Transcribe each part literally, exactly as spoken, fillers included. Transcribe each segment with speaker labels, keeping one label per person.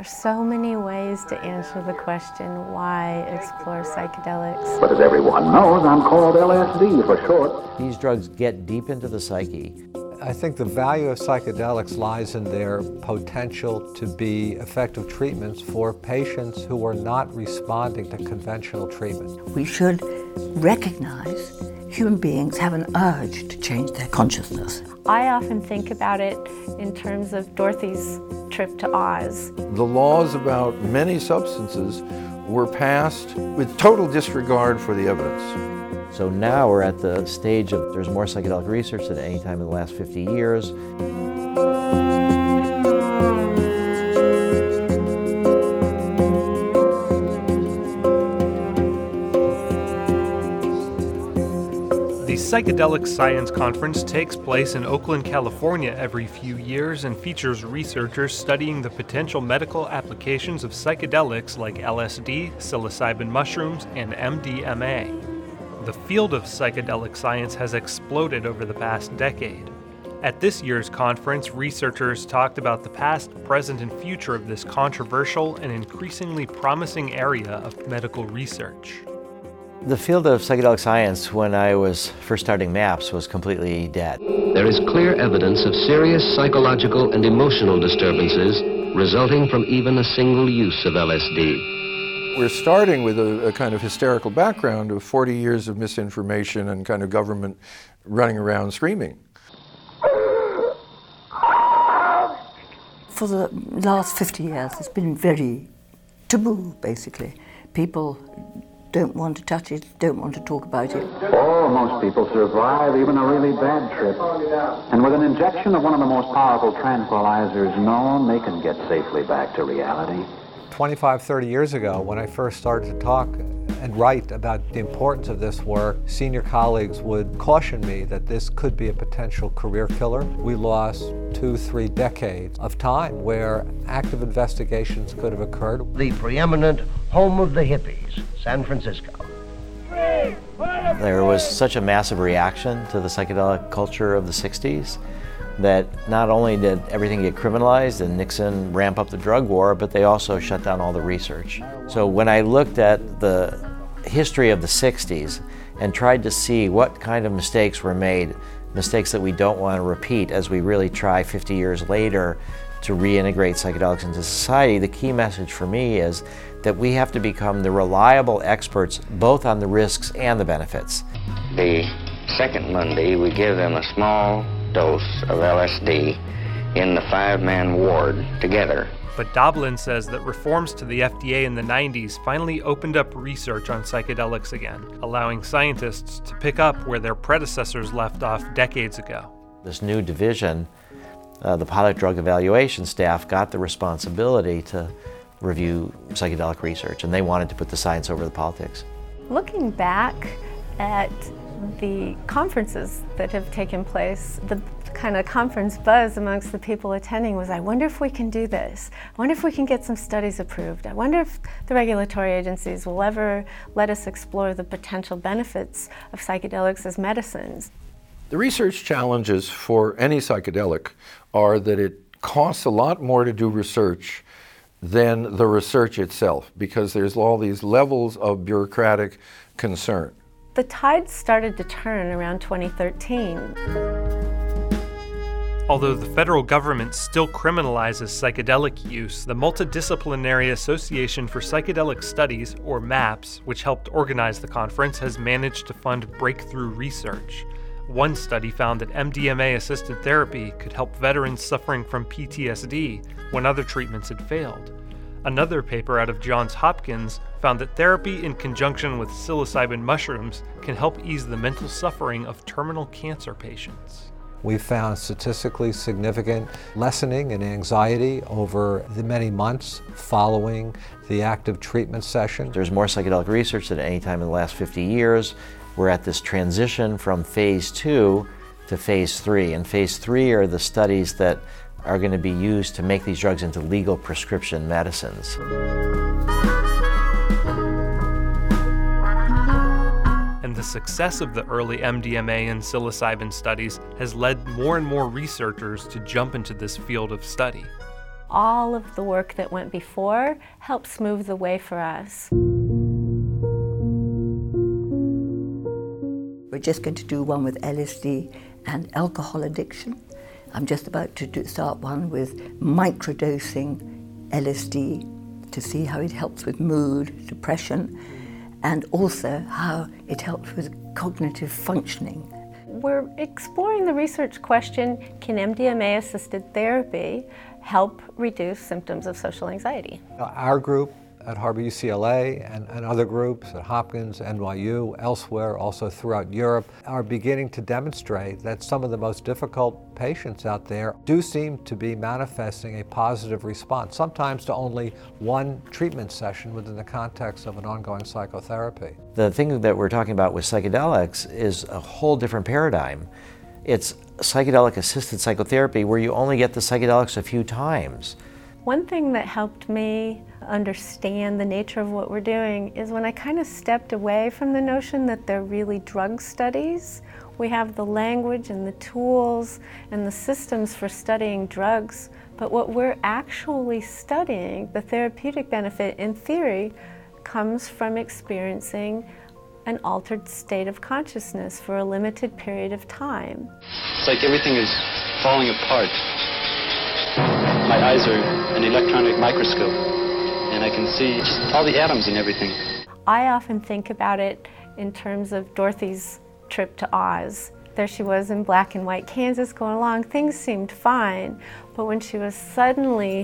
Speaker 1: There's so many ways to answer the question, why explore psychedelics?
Speaker 2: But as everyone knows, I'm called L S D for short.
Speaker 3: These drugs get deep into the psyche.
Speaker 4: I think the value of psychedelics lies in their potential to be effective treatments for patients who are not responding to conventional treatment.
Speaker 5: We should recognize human beings have an urge to change their consciousness.
Speaker 1: I often think about it in terms of Dorothy's trip to Oz.
Speaker 6: The laws about many substances were passed with total disregard for the evidence.
Speaker 3: So now we're at the stage of there's more psychedelic research than any time in the last fifty years.
Speaker 7: The Psychedelic Science Conference takes place in Oakland, California every few years and features researchers studying the potential medical applications of psychedelics like L S D, psilocybin mushrooms, and M D M A. The field of psychedelic science has exploded over the past decade. At this year's conference, researchers talked about the past, present, and future of this controversial and increasingly promising area of medical research.
Speaker 3: The field of psychedelic science, when I was first starting MAPS, was completely dead.
Speaker 8: There is clear evidence of serious psychological and emotional disturbances resulting from even a single use of L S D.
Speaker 6: We're starting with a, a kind of hysterical background of forty years of misinformation and kind of government running around screaming.
Speaker 5: For the last fifty years, it's been very taboo, basically. People don't want to touch it, don't want to talk about it.
Speaker 2: Oh, most people survive even a really bad trip. And with an injection of one of the most powerful tranquilizers known, they can get safely back to reality.
Speaker 4: twenty-five, thirty years ago, when I first started to talk and write about the importance of this work, senior colleagues would caution me that this could be a potential career killer. We lost two, three decades of time where active investigations could have occurred.
Speaker 9: The preeminent home of the hippies, San Francisco.
Speaker 3: There was such a massive reaction to the psychedelic culture of the sixties that not only did everything get criminalized and Nixon ramp up the drug war, but they also shut down all the research. So when I looked at the history of the sixties and tried to see what kind of mistakes were made, mistakes that we don't want to repeat as we really try fifty years later to reintegrate psychedelics into society, the key message for me is that we have to become the reliable experts both on the risks and the benefits.
Speaker 10: The second Monday, we give them a small dose of L S D in the five-man ward together.
Speaker 7: But Doblin says that reforms to the F D A in the nineties finally opened up research on psychedelics again, allowing scientists to pick up where their predecessors left off decades ago.
Speaker 3: This new division, uh, the pilot drug evaluation staff, got the responsibility to review psychedelic research, and they wanted to put the science over the politics.
Speaker 1: Looking back at the conferences that have taken place, the kind of conference buzz amongst the people attending was, I wonder if we can do this. I wonder if we can get some studies approved. I wonder if the regulatory agencies will ever let us explore the potential benefits of psychedelics as medicines.
Speaker 6: The research challenges for any psychedelic are that it costs a lot more to do research than the research itself, because there's all these levels of bureaucratic concern.
Speaker 1: The tide started to turn around twenty thirteen.
Speaker 7: Although the federal government still criminalizes psychedelic use, the Multidisciplinary Association for Psychedelic Studies, or MAPS, which helped organize the conference, has managed to fund breakthrough research. One study found that M D M A-assisted therapy could help veterans suffering from P T S D when other treatments had failed. Another paper out of Johns Hopkins found that therapy in conjunction with psilocybin mushrooms can help ease the mental suffering of terminal cancer patients.
Speaker 4: We found statistically significant lessening in anxiety over the many months following the active treatment session.
Speaker 3: There's more psychedelic research than any time in the last fifty years. We're at this transition from phase two to phase three. And phase three are the studies that are going to be used to make these drugs into legal prescription medicines.
Speaker 7: And the success of the early M D M A and psilocybin studies has led more and more researchers to jump into this field of study.
Speaker 1: all of the work that went before helped smooth the way for us.
Speaker 5: We're just going to do one with L S D and alcohol addiction. I'm just about to do, start one with microdosing L S D to see how it helps with mood, depression, and also how it helps with cognitive functioning.
Speaker 1: We're exploring the research question, can M D M A-assisted therapy help reduce symptoms of social anxiety?
Speaker 4: Our group at Harbor U C L A and, and other groups at Hopkins, N Y U, elsewhere, also throughout Europe, are beginning to demonstrate that some of the most difficult patients out there do seem to be manifesting a positive response, sometimes to only one treatment session within the context of an ongoing psychotherapy.
Speaker 3: The thing that we're talking about with psychedelics is a whole different paradigm. It's psychedelic-assisted psychotherapy where you only get the psychedelics a few times.
Speaker 1: One thing that helped me understand the nature of what we're doing is when I kind of stepped away from the notion that they're really drug studies. We have the language and the tools and the systems for studying drugs, but what we're actually studying, the therapeutic benefit in theory, comes from experiencing an altered state of consciousness for a limited period of time.
Speaker 11: It's like everything is falling apart. My eyes are an electronic microscope, and I can see just all the atoms in everything.
Speaker 1: I often think about it in terms of Dorothy's trip to Oz. There she was in black and white Kansas going along. Things seemed fine, but when she was suddenly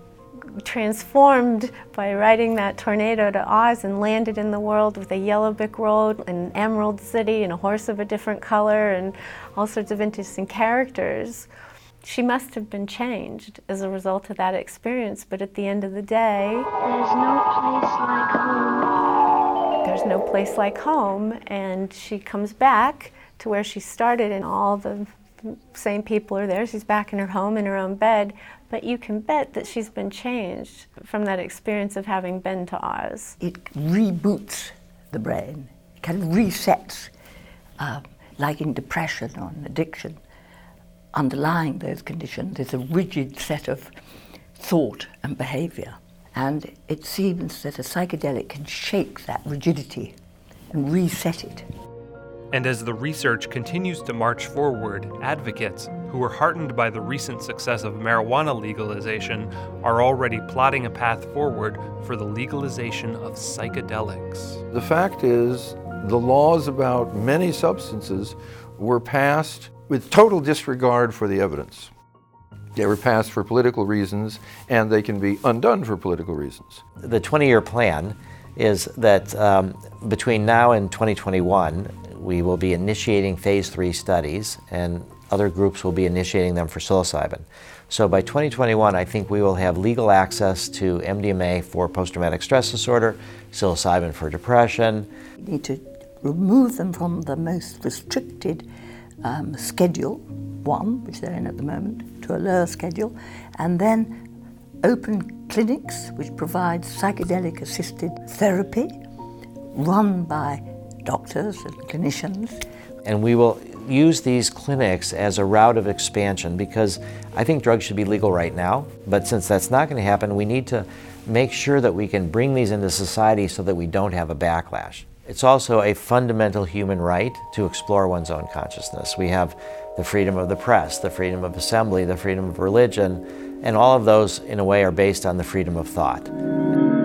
Speaker 1: transformed by riding that tornado to Oz and landed in the world with a yellow brick road and an emerald city and a horse of a different color and all sorts of interesting characters, she must have been changed as a result of that experience, but at the end of the day,
Speaker 12: there's no place like home.
Speaker 1: There's no place like home, and she comes back to where she started and all the same people are there. She's back in her home in her own bed, but you can bet that she's been changed from that experience of having been to Oz.
Speaker 5: It reboots the brain, it kind of resets, uh, like in depression or in addiction. Underlying those conditions is a rigid set of thought and behavior. And it seems that a psychedelic can shake that rigidity and reset it.
Speaker 7: And as the research continues to march forward, advocates who were heartened by the recent success of marijuana legalization are already plotting a path forward for the legalization of psychedelics.
Speaker 6: The fact is, the laws about many substances were passed with total disregard for the evidence. They were passed for political reasons, and they can be undone for political reasons.
Speaker 3: The twenty-year plan is that um, between now and twenty twenty-one, we will be initiating phase three studies, and other groups will be initiating them for psilocybin. So by twenty twenty-one, I think we will have legal access to M D M A for post-traumatic stress disorder, psilocybin for depression.
Speaker 5: We need to remove them from the most restricted um, schedule, one, which they're in at the moment, to a lower schedule, and then open clinics which provide psychedelic-assisted therapy run by doctors and clinicians.
Speaker 3: And we will use these clinics as a route of expansion because I think drugs should be legal right now, but since that's not going to happen, we need to make sure that we can bring these into society so that we don't have a backlash. It's also a fundamental human right to explore one's own consciousness. We have the freedom of the press, the freedom of assembly, the freedom of religion, and all of those in a way are based on the freedom of thought.